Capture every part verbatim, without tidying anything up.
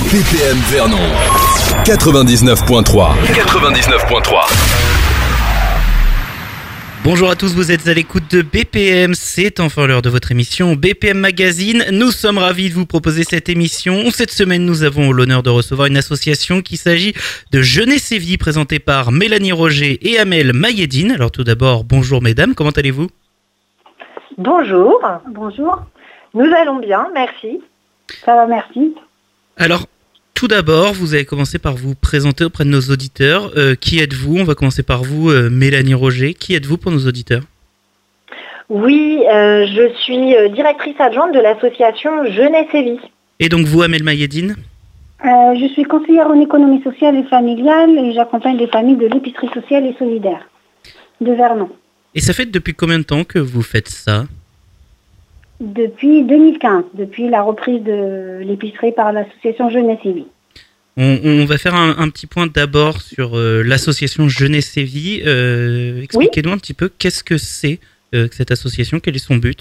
B P M Vernon quatre-vingt-dix-neuf point trois. quatre-vingt-dix-neuf point trois. Bonjour à tous, vous êtes à l'écoute de B P M, c'est enfin l'heure de votre émission B P M Magazine. Nous sommes ravis de vous proposer cette émission. Cette semaine, nous avons l'honneur de recevoir une association qui s'agit de Jeunesse et Vie, présentée par Mélanie Roger et Amel Mayedine. Alors tout d'abord, bonjour mesdames, comment allez-vous ? Bonjour. Bonjour. Nous allons bien, merci. Ça va, merci. Alors, tout d'abord, vous allez commencer par vous présenter auprès de nos auditeurs. Euh, qui êtes-vous ? On va commencer par vous, euh, Mélanie Roger. Qui êtes-vous pour nos auditeurs ? Oui, euh, je suis directrice adjointe de l'association Jeunesse et Vie. Et donc vous, Amel Mayedine ? euh, Je suis conseillère en économie sociale et familiale et j'accompagne les familles de l'épicerie sociale et solidaire de Vernon. Et ça fait depuis combien de temps que vous faites ça ? Depuis deux mille quinze, depuis la reprise de l'épicerie par l'association Jeunesse et Vie. On, on va faire un, un petit point d'abord sur euh, l'association Jeunesse et Vie. Euh, expliquez-nous oui. un petit peu qu'est-ce que c'est euh, cette association, quel est son but ?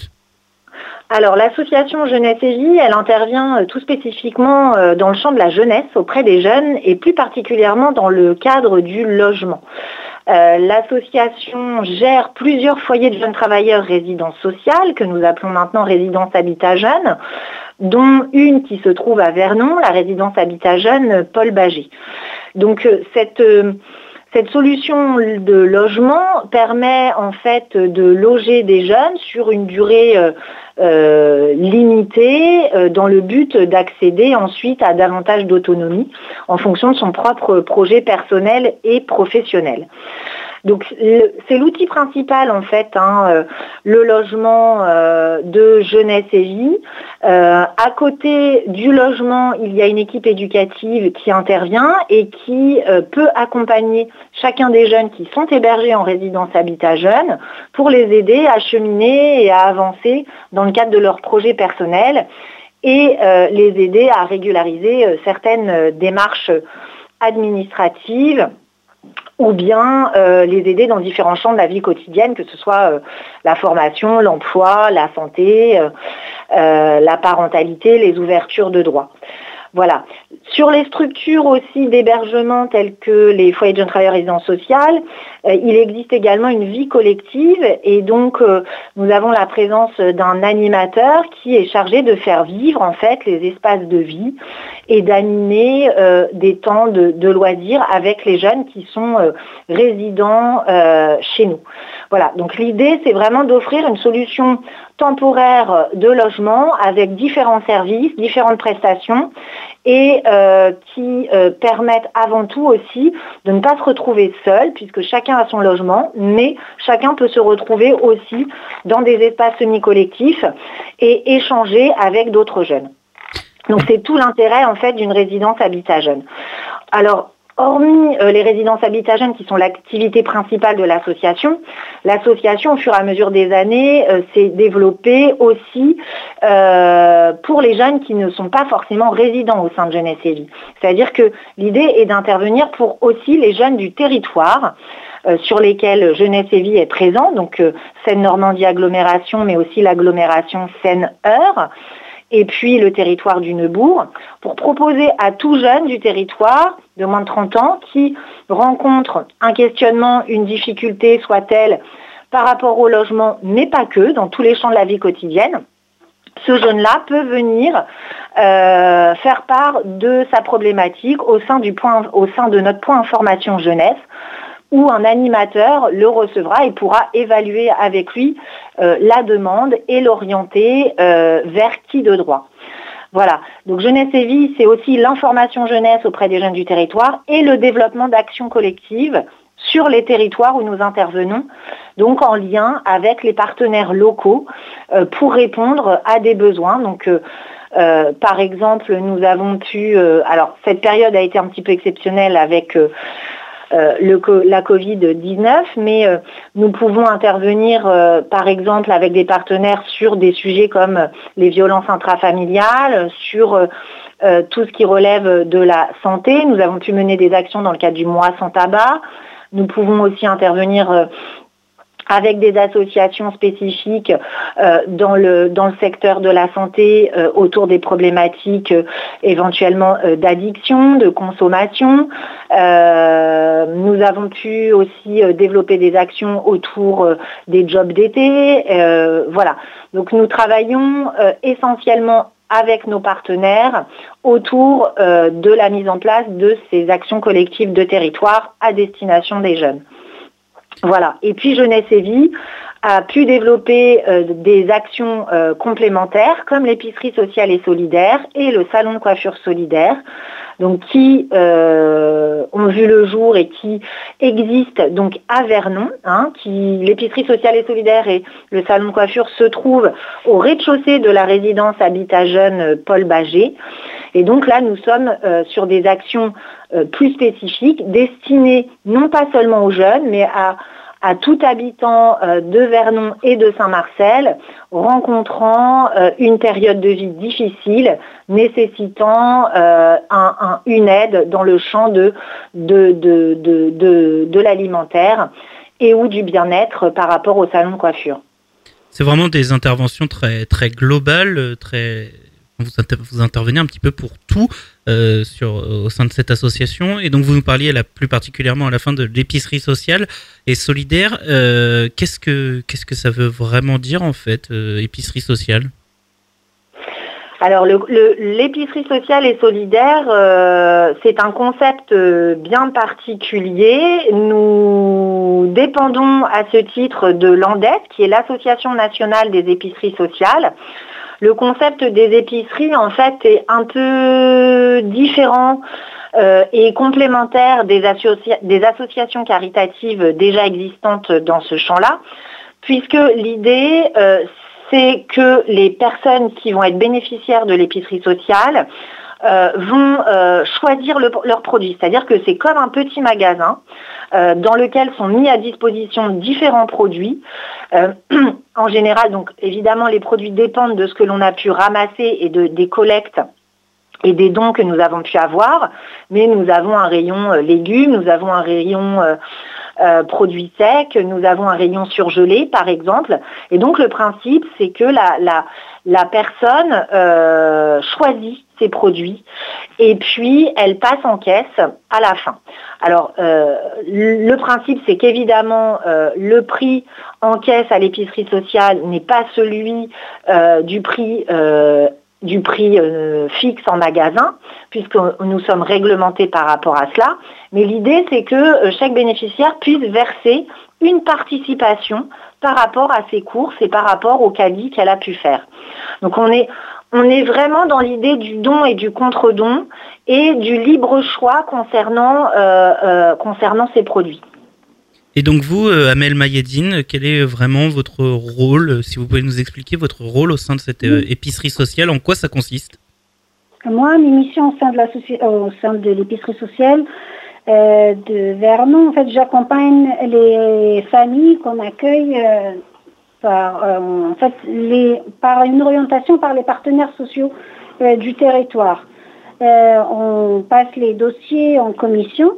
Alors l'association Jeunesse et Vie, elle intervient euh, tout spécifiquement euh, dans le champ de la jeunesse auprès des jeunes et plus particulièrement dans le cadre du logement. Euh, l'association gère plusieurs foyers de jeunes travailleurs résidences sociales, que nous appelons maintenant résidence Habitat Jeunes, dont une qui se trouve à Vernon, la résidence Habitat Jeunes Paul Bagé. Donc euh, cette, euh, cette solution de logement permet en fait de loger des jeunes sur une durée euh, euh, limitée euh, dans le but d'accéder ensuite à davantage d'autonomie en fonction de son propre projet personnel et professionnel. Donc le, c'est l'outil principal en fait, hein, euh, le logement euh, de Jeunesse et Vie. Euh, à côté du logement, il y a une équipe éducative qui intervient et qui euh, peut accompagner chacun des jeunes qui sont hébergés en résidence Habitat Jeunes pour les aider à cheminer et à avancer dans le cadre de leur projet personnel et euh, les aider à régulariser euh, certaines euh, démarches administratives ou bien euh, les aider dans différents champs de la vie quotidienne, que ce soit euh, la formation, l'emploi, la santé, euh, euh, la parentalité, les ouvertures de droits. Voilà. Sur les structures aussi d'hébergement telles que les foyers de jeunes travailleurs résidence sociale, euh, il existe également une vie collective et donc euh, nous avons la présence d'un animateur qui est chargé de faire vivre en fait les espaces de vie et d'animer euh, des temps de, de loisirs avec les jeunes qui sont euh, résidents euh, chez nous. Voilà. Donc l'idée c'est vraiment d'offrir une solution temporaire de logement avec différents services, différentes prestations et euh, qui euh, permettent avant tout aussi de ne pas se retrouver seul puisque chacun a son logement, mais chacun peut se retrouver aussi dans des espaces semi-collectifs et échanger avec d'autres jeunes. Donc c'est tout l'intérêt en fait d'une résidence Habitat Jeunes. Alors, hormis euh, les résidences Habitat Jeunes qui sont l'activité principale de l'association, l'association au fur et à mesure des années euh, s'est développée aussi euh, pour les jeunes qui ne sont pas forcément résidents au sein de Jeunesse et Vie. C'est-à-dire que l'idée est d'intervenir pour aussi les jeunes du territoire euh, sur lesquels Jeunesse et Vie est présent, donc euh, Seine-Normandie agglomération, mais aussi l'agglomération Seine-Eure, et puis le territoire du Neubourg, pour proposer à tout jeune du territoire de moins de trente ans qui rencontre un questionnement, une difficulté, soit-elle par rapport au logement, mais pas que, dans tous les champs de la vie quotidienne, ce jeune-là peut venir euh, faire part de sa problématique au sein, du point, au sein de notre point information jeunesse, où un animateur le recevra et pourra évaluer avec lui euh, la demande et l'orienter euh, vers qui de droit. Voilà, donc Jeunesse et Vie, c'est aussi l'information jeunesse auprès des jeunes du territoire et le développement d'actions collectives sur les territoires où nous intervenons, donc en lien avec les partenaires locaux euh, pour répondre à des besoins. Donc, euh, euh, par exemple, nous avons pu... Euh, alors, cette période a été un petit peu exceptionnelle avec... Euh, Euh, le, la covid dix-neuf, mais euh, nous pouvons intervenir euh, par exemple avec des partenaires sur des sujets comme euh, les violences intrafamiliales, sur euh, euh, tout ce qui relève de la santé. Nous avons pu mener des actions dans le cadre du mois sans tabac. Nous pouvons aussi intervenir euh, avec des associations spécifiques euh, dans, le, dans le secteur de la santé euh, autour des problématiques euh, éventuellement euh, d'addiction, de consommation. Euh, nous avons pu aussi euh, développer des actions autour euh, des jobs d'été. Euh, voilà. Donc nous travaillons euh, essentiellement avec nos partenaires autour euh, de la mise en place de ces actions collectives de territoire à destination des jeunes. Voilà. Et puis Jeunesse et Vie a pu développer euh, des actions euh, complémentaires comme l'épicerie sociale et solidaire et le salon de coiffure solidaire, donc qui euh, ont vu le jour et qui existent donc à Vernon. Hein, qui, l'épicerie sociale et solidaire et le salon de coiffure se trouvent au rez-de-chaussée de la résidence Habitat Jeune Paul Bagé. Et donc là, nous sommes euh, sur des actions euh, plus spécifiques destinées non pas seulement aux jeunes, mais à, à tout habitant euh, de Vernon et de Saint-Marcel rencontrant euh, une période de vie difficile, nécessitant euh, un, un, une aide dans le champ de, de, de, de, de, de l'alimentaire et ou du bien-être par rapport au salon de coiffure. C'est vraiment des interventions très, très globales, très... Vous, inter- vous intervenez un petit peu pour tout euh, sur, au sein de cette association. Et donc, vous nous parliez là, plus particulièrement à la fin de l'épicerie sociale et solidaire. Euh, qu'est-ce que, qu'est-ce que ça veut vraiment dire, en fait, euh, épicerie sociale ? Alors, le, le, l'épicerie sociale et solidaire, euh, c'est un concept bien particulier. Nous dépendons à ce titre de l'ANDES, qui est l'Association nationale des épiceries sociales. Le concept des épiceries, en fait, est un peu différent euh, et complémentaire des, associa- des associations caritatives déjà existantes dans ce champ-là, puisque l'idée, euh, c'est que les personnes qui vont être bénéficiaires de l'épicerie sociale euh, vont euh, choisir le, leurs produits. C'est-à-dire que c'est comme un petit magasin euh, dans lequel sont mis à disposition différents produits. Euh, en général, donc évidemment, les produits dépendent de ce que l'on a pu ramasser et de, des collectes et des dons que nous avons pu avoir, mais nous avons un rayon euh, légumes, nous avons un rayon euh, euh, produits secs, nous avons un rayon surgelé, par exemple. Et donc le principe, c'est que la, la, la personne euh, choisit ses produits et puis elle passe en caisse à la fin. Alors euh, le principe, c'est qu'évidemment euh, le prix en caisse à l'épicerie sociale n'est pas celui euh, du prix euh, du prix euh, fixe en magasin, puisque nous sommes réglementés par rapport à cela. Mais l'idée, c'est que euh, chaque bénéficiaire puisse verser une participation par rapport à ses courses et par rapport au caddie qu'elle a pu faire. Donc on est, on est vraiment dans l'idée du don et du contre-don et du libre choix concernant, euh, euh, concernant ces produits. Et donc vous, euh, Amel Mayedine, quel est vraiment votre rôle, si vous pouvez nous expliquer votre rôle au sein de cette euh, épicerie sociale, en quoi ça consiste ? Moi, mes missions au sein de, la soci... au sein de l'épicerie sociale euh, de Vernon, en fait, j'accompagne les familles qu'on accueille euh, par, euh, en fait, les... par une orientation par les partenaires sociaux euh, du territoire. Euh, on passe les dossiers en commission.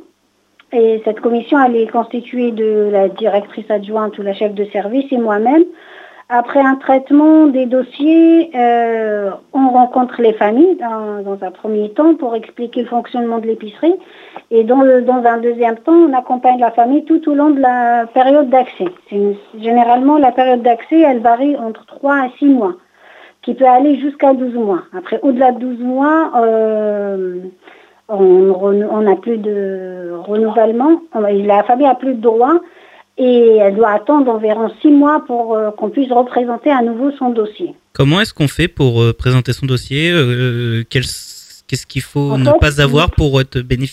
Et cette commission, elle est constituée de la directrice adjointe ou la chef de service et moi-même. Après un traitement des dossiers, euh, on rencontre les familles dans, dans un premier temps pour expliquer le fonctionnement de l'épicerie. Et dans, le, dans un deuxième temps, on accompagne la famille tout au long de la période d'accès. C'est une, généralement, la période d'accès, elle varie entre trois à six mois, qui peut aller jusqu'à douze mois. Après, au-delà de douze mois... Euh, on n'a plus de renouvellement, la famille n'a plus de droit et elle doit attendre environ six mois pour euh, qu'on puisse représenter à nouveau son dossier. Comment est-ce qu'on fait pour euh, présenter son dossier euh, quel, Qu'est-ce qu'il faut en ne fait, pas avoir pour être bénéficiaire ?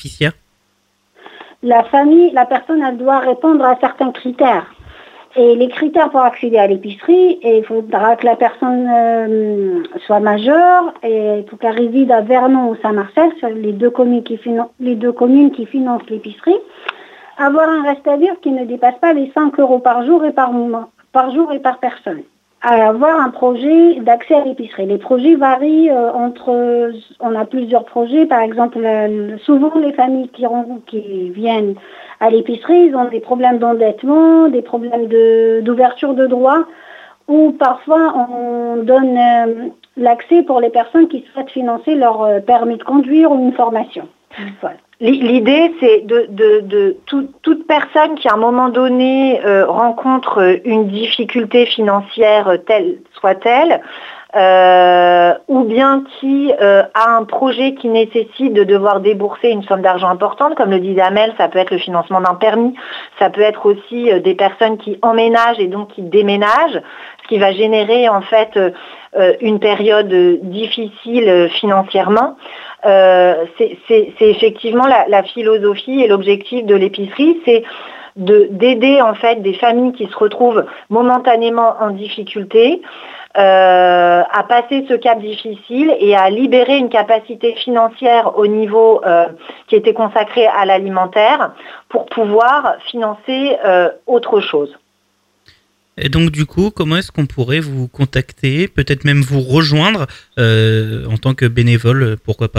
La famille, la personne, elle doit répondre à certains critères. Et les critères pour accéder à l'épicerie, et il faudra que la personne euh, soit majeure et il faut qu'elle réside à Vernon ou Saint-Marcel, les deux communes qui financent, les deux communes qui financent l'épicerie. Avoir un reste à vivre qui ne dépasse pas les cinq euros par jour et par, par jour et par personne. à avoir un projet d'accès à l'épicerie. Les projets varient euh, entre, on a plusieurs projets, par exemple, euh, souvent les familles qui, qui viennent à l'épicerie, ils ont des problèmes d'endettement, des problèmes de, d'ouverture de droits, ou parfois on donne euh, l'accès pour les personnes qui souhaitent financer leur euh, permis de conduire ou une formation. Voilà. L'idée, c'est de, de, de tout, toute personne qui, à un moment donné, euh, rencontre une difficulté financière telle soit-elle, euh, ou bien qui euh, a un projet qui nécessite de devoir débourser une somme d'argent importante, comme le disait Amel, ça peut être le financement d'un permis, ça peut être aussi euh, des personnes qui emménagent et donc qui déménagent, ce qui va générer en fait euh, une période difficile euh, financièrement. Euh, c'est, c'est, c'est effectivement la, la philosophie et l'objectif de l'épicerie, c'est de, d'aider en fait des familles qui se retrouvent momentanément en difficulté euh, à passer ce cap difficile et à libérer une capacité financière au niveau euh, qui était consacré à l'alimentaire pour pouvoir financer euh, autre chose. Et donc du coup, comment est-ce qu'on pourrait vous contacter, peut-être même vous rejoindre euh, en tant que bénévole, pourquoi pas ?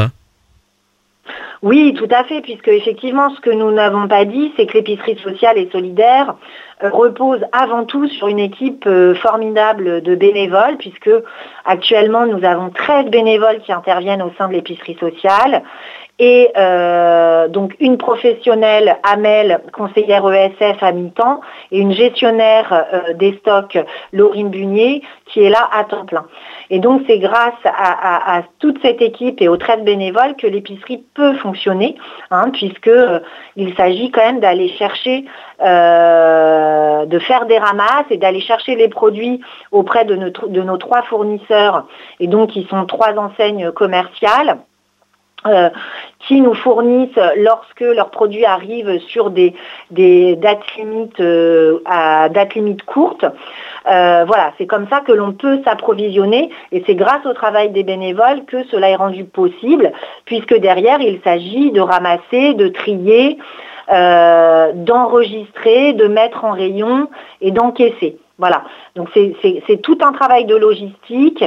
Oui, tout à fait, puisque effectivement, ce que nous n'avons pas dit, c'est que l'épicerie sociale et solidaire euh, repose avant tout sur une équipe euh, formidable de bénévoles, puisque actuellement, nous avons treize bénévoles qui interviennent au sein de l'épicerie sociale. Et euh, donc une professionnelle, Amel, conseillère E S F à mi-temps, et une gestionnaire euh, des stocks, Laurine Bunier, qui est là à temps plein. Et donc c'est grâce à, à, à toute cette équipe et aux treize bénévoles que l'épicerie peut fonctionner, hein, puisque euh, il s'agit quand même d'aller chercher, euh, de faire des ramasses et d'aller chercher les produits auprès de, notre, de nos trois fournisseurs, et donc qui sont trois enseignes commerciales. Euh, qui nous fournissent lorsque leurs produits arrivent sur des, des dates limites euh, à dates limites courtes. Euh, voilà, c'est comme ça que l'on peut s'approvisionner et c'est grâce au travail des bénévoles que cela est rendu possible, puisque derrière il s'agit de ramasser, de trier, euh, d'enregistrer, de mettre en rayon et d'encaisser. Voilà, donc c'est, c'est, c'est tout un travail de logistique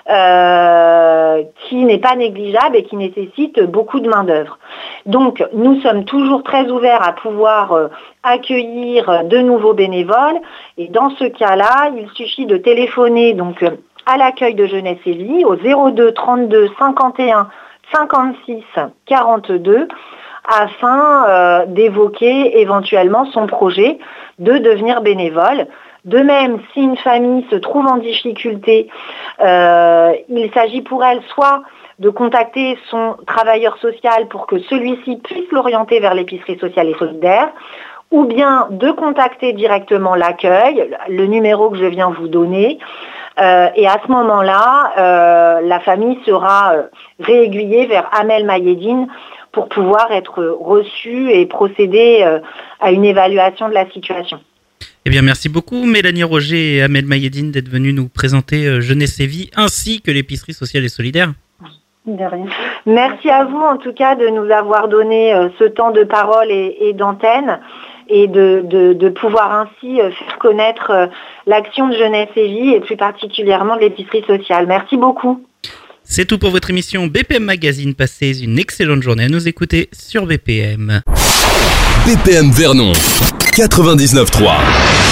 euh, qui n'est pas négligeable et qui nécessite beaucoup de main-d'œuvre. Donc nous sommes toujours très ouverts à pouvoir euh, accueillir de nouveaux bénévoles et dans ce cas-là, il suffit de téléphoner donc à l'accueil de Jeunesse et Vie au zéro deux trente-deux cinquante et un cinquante-six quarante-deux afin euh, d'évoquer éventuellement son projet de devenir bénévole. De même, si une famille se trouve en difficulté, euh, il s'agit pour elle soit de contacter son travailleur social pour que celui-ci puisse l'orienter vers l'épicerie sociale et solidaire, ou bien de contacter directement l'accueil, le numéro que je viens vous donner, euh, et à ce moment-là, euh, la famille sera euh, réaiguillée vers Amel Mayedine pour pouvoir être reçue et procéder euh, à une évaluation de la situation. Eh bien, merci beaucoup Mélanie Roger et Amel Mayedine d'être venus nous présenter Jeunesse et Vie ainsi que l'épicerie sociale et solidaire. De rien. Merci à vous en tout cas de nous avoir donné ce temps de parole et, et d'antenne et de, de, de pouvoir ainsi faire connaître l'action de Jeunesse et Vie et plus particulièrement de l'épicerie sociale. Merci beaucoup. C'est tout pour votre émission B P M Magazine. Passez une excellente journée à nous écouter sur B P M. B P M Vernon quatre-vingt-dix-neuf trois.